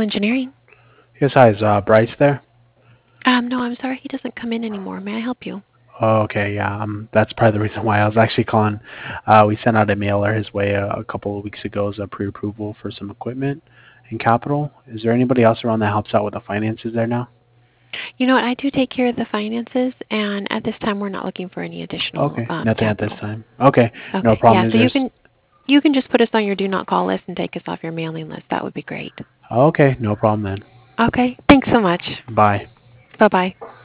Engineering. Yes, hi, is Bryce there? No, I'm sorry, he doesn't come in anymore. May I help you? Oh, okay, yeah, that's probably the reason why I was actually calling. We sent out a mailer his way a couple of weeks ago as a pre-approval for some equipment and capital. Is there anybody else around that helps out with the finances there now? You know what? I do take care of the finances, and at this time, we're not looking for any additional Okay, nothing at this capital. time. Okay, no Okay, problem. yeah. Is So there? you can just put us on your do not call list and take us off your mailing list. That would be great. Okay, no problem then. Okay. Thanks so much. Bye. Bye bye.